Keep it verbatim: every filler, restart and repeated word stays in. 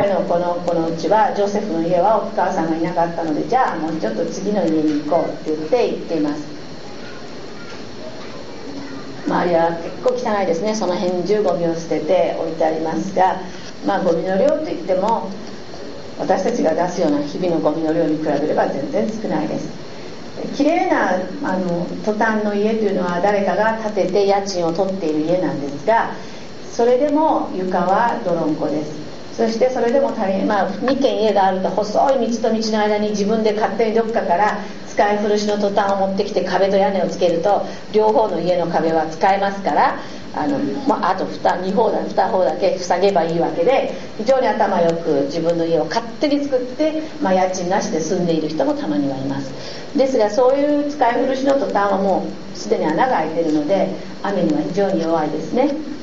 彼のこのこのうちはジョセフの家はお母さんがいなかったので、じゃあもうちょっと次の家に行こうって言って行っています。周りは結構汚いですね。その辺にじゅうゴミを捨てて置いてありますが、まあゴミの量といっても私たちが出すような日々のゴミの量に比べれば全然少ないです。綺麗なあのトタンの家というのは誰かが建てて家賃を取っている家なんですが、それでも床は泥んこです。そしてそれでも足り、まあ、にけん家があると細い道と道の間に自分で勝手にどっかから使い古しのトタンを持ってきて壁と屋根をつけると両方の家の壁は使えますから、あの、まあ、あと 2, に方だに方だけ塞げばいいわけで、非常に頭よく自分の家を勝手に作って、まあ、家賃なしで住んでいる人もたまにはいます。ですがそういう使い古しのトタンはもうすでに穴が開いているので雨には非常に弱いですね。